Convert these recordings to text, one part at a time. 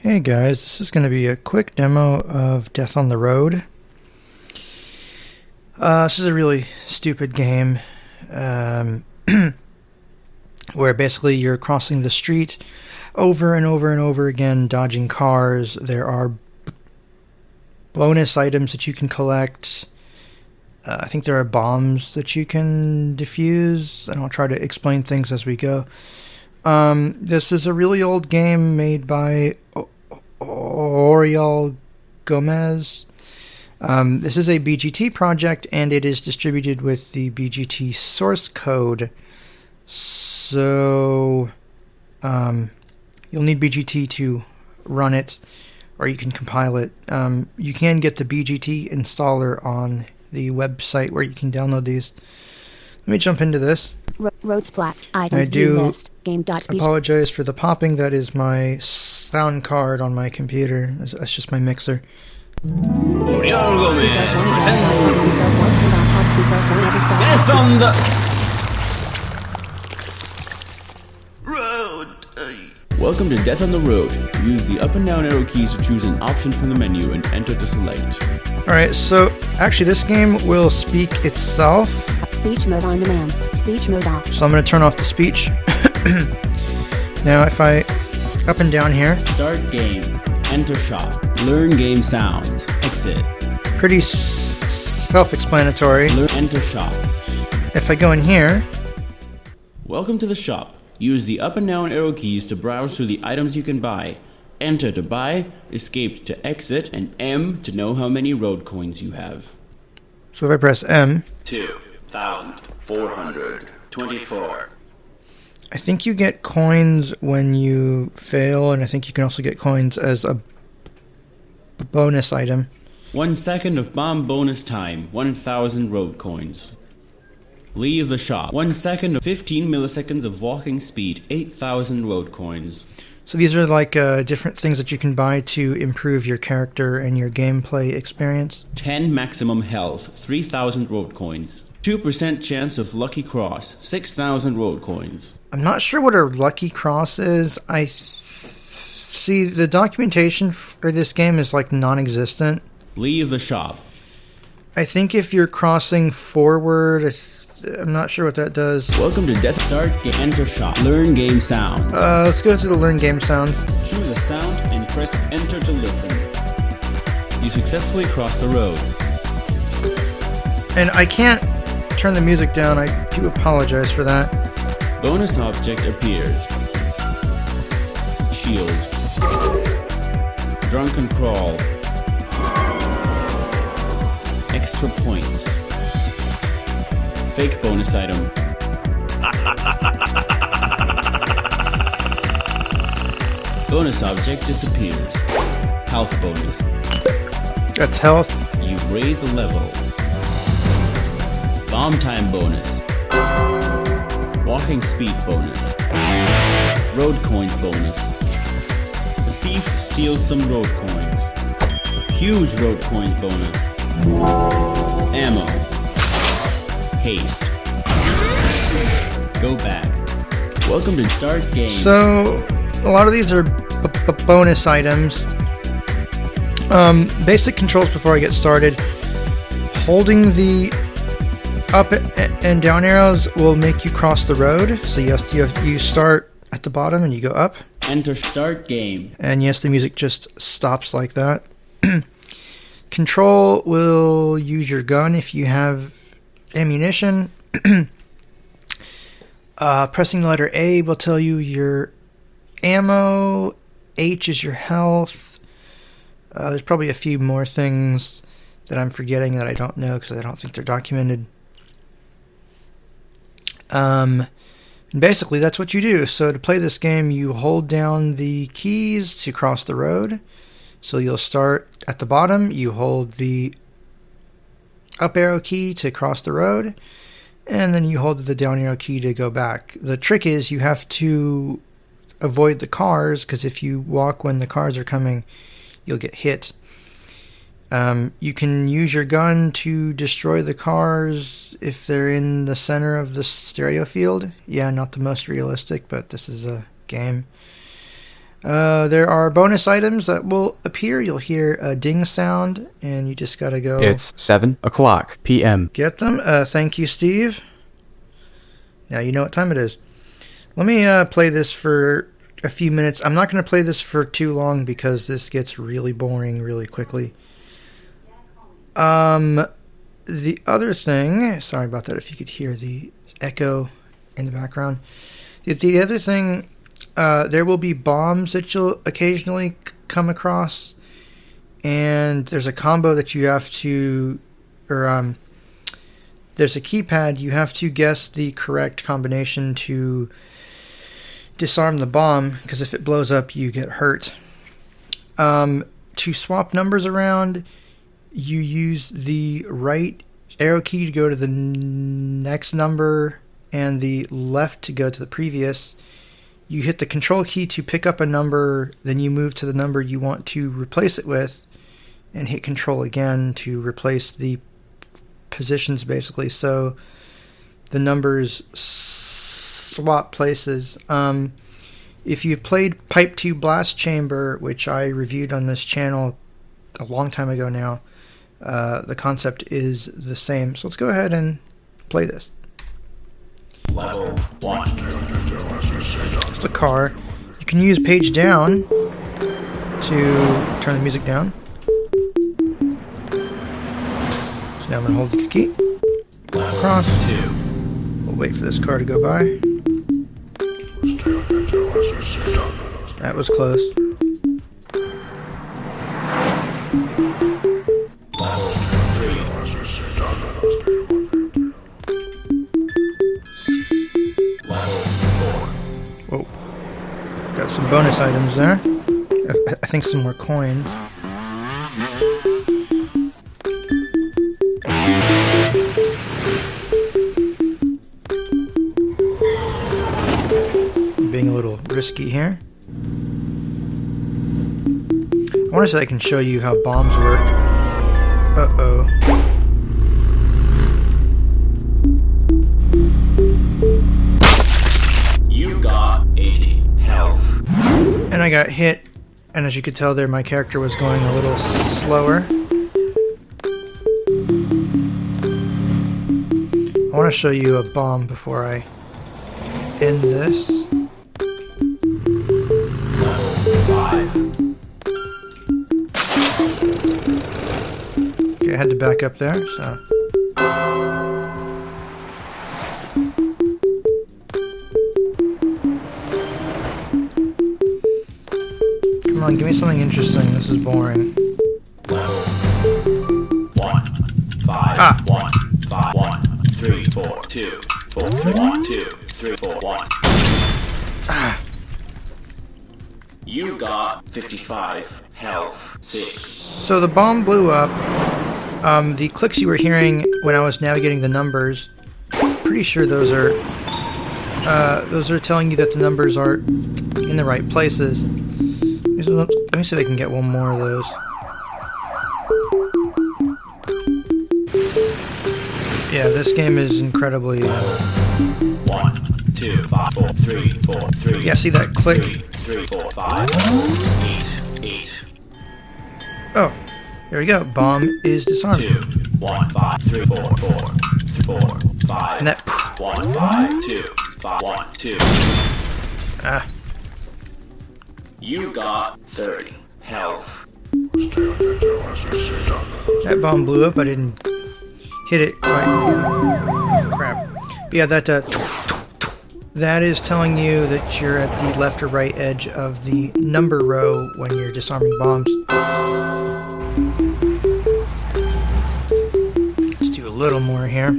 Hey guys, this is going to be a quick demo of Death on the Road. This is a really stupid game where basically you're crossing the street over and over and over again, dodging cars. There are bonus items that you can collect. I think there are bombs that you can defuse, and I'll try to explain things as we go. This is a really old game made by Oriol Gomez. This is a BGT project, and it is distributed with the BGT source code. So, you'll need BGT to run it, or you can compile it. You can get the BGT installer on the website where you can download these. Let me jump into this. Road splat items I do list game apologize for the popping. That is my sound card on my computer. That's just my mixer. Oriol Gomez presents Death on the Road. Welcome to Death on the Road. Use the up and down arrow keys to choose an option from the menu and enter to select. Alright, so actually this game will speak itself. Speech mode on demand. Speech mode off. So I'm going to turn off the speech. Now if I up and down here. Start game. Enter shop. Learn game sounds. Exit. Pretty self-explanatory. Enter shop. If I go in here. Welcome to the shop. Use the up and down arrow keys to browse through the items you can buy. Enter to buy, escape to exit, and M to know how many road coins you have. So if I press M. 2,424. I think you get coins when you fail, and I think you can also get coins as a bonus item. 1 second of bomb bonus time, 1,000 road coins. Leave the shop. 1 second of 15 milliseconds of walking speed, 8,000 road coins. So these are like different things that you can buy to improve your character and your gameplay experience. 10 maximum health, 3,000 road coins. 2% chance of lucky cross, 6,000 road coins. I'm not sure what a lucky cross is. I see the documentation for this game is like non-existent. Leave the shop. I think if you're crossing forward, I'm not sure what that does. Welcome to Death Start Enter Shop. Learn game sounds. Let's go to the learn game sounds. Choose a sound and press enter to listen. You successfully crossed the road. And I can't turn the music down. I do apologize for that. Bonus object appears. Shield. Drunken crawl. Extra points. Fake bonus item. Bonus object disappears. Health bonus. That's health. You raise a level. Bomb time bonus. Walking speed bonus. Road coins bonus. The thief steals some road coins. Huge road coins bonus. Ammo. Haste. Go back. Welcome to Start Game. So, a lot of these are bonus items. Basic controls before I get started. Holding the up and down arrows will make you cross the road. So you start at the bottom and you go up. Enter Start Game. And yes, the music just stops like that. Control will use your gun if you have ammunition. Pressing the letter A will tell you your ammo. H is your health. There's probably a few more things that I'm forgetting that I don't know because I don't think they're documented. Basically, that's what you do. So to play this game, you hold down the keys to cross the road. So you'll start at the bottom. You hold the up arrow key to cross the road. And then you hold the down arrow key to go back. The trick is you have to avoid the cars, because if you walk when the cars are coming, you'll get hit. You can use your gun to destroy the cars if they're in the center of the stereo field. Yeah, not the most realistic, but this is a game. There are bonus items that will appear. You'll hear a ding sound, and you just gotta go... It's 7 o'clock p.m. Get them. Thank you, Steve. Now you know what time it is. Let me play this for a few minutes. I'm not going to play this for too long because this gets really boring really quickly. The other thing... Sorry about that if you could hear the echo in the background. The other thing... there will be bombs that you'll occasionally come across, and there's a combo that you have to, there's a keypad. You have to guess the correct combination to disarm the bomb, because if it blows up, you get hurt. To swap numbers around, you use the right arrow key to go to the next number, and the left to go to the previous. You hit the control key to pick up a number, then you move to the number you want to replace it with, and hit control again to replace the positions, basically, so the numbers swap places. If you've played Pipe 2 Blast Chamber, which I reviewed on this channel a long time ago now, the concept is the same. So let's go ahead and play this. Level 1. It's a car. You can use page down to turn the music down. So now I'm going to hold the key. Across. We'll wait for this car to go by. That was close. Level 3. Whoa. Got some bonus items there. I think some more coins. I'm being a little risky here. I want to say I can show you how bombs work. Uh-oh. You got 80 health. And I got hit, and as you could tell there, my character was going a little slower. I want to show you a bomb before I end this. Level 5. Okay, I had to back up there, so... Come on, give me something interesting. This is boring. Level 1. 5. 1. 5. 1. 3. 4. 2. 4. 1. 2. 3. 4. 1. You got 55 health. 6. So the bomb blew up. The clicks you were hearing when I was navigating the numbers, pretty sure those are telling you that the numbers are in the right places. Let me see if I can get one more of those. Yeah, this game is incredibly... 1, 2, 5, 4, 3, 4, 3. Yeah, see that click? 3, 4, 5, 8, 8. Oh, there we go. Bomb is disarmed. 2, 1, 5, 3, 4, 4, 4, 5. And that... 1, 5, 2, 5, 1, 2. Ah. You got 30 health. That bomb blew up. I didn't hit it quite. Oh, crap. But yeah, that is telling you that you're at the left or right edge of the number row when you're disarming bombs. Let's do a little more here.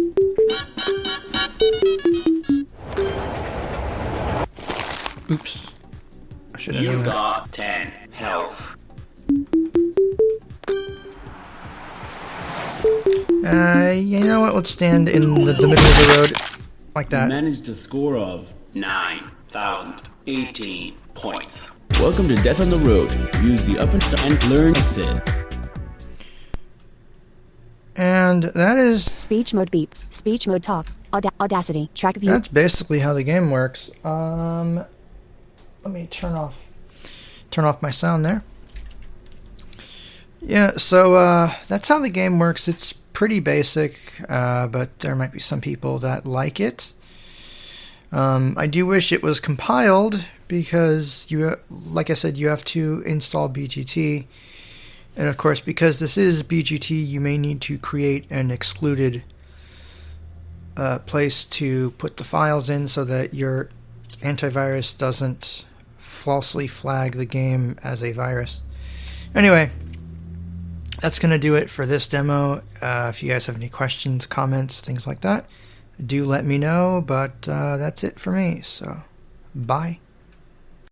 Oops. I should have You done that. got 10 health. You know what? Let's stand in the middle of the road like You that. managed a score of 9,018 points. Welcome to Death on the Road. Use the up and learn exit. And that is... Speech mode beeps. Speech mode talk. Audacity. Track view. That's basically how the game works. Let me turn off turn off my sound there. Yeah, so that's how the game works. It's pretty basic, but there might be some people that like it. I do wish it was compiled because, like I said, you have to install BGT. And of course, because this is BGT, you may need to create an excluded place to put the files in so that your antivirus doesn't falsely flag the game as a virus. Anyway, that's going to do it for this demo. If you guys have any questions, comments, things like that, do let me know. But that's it for me. So, bye.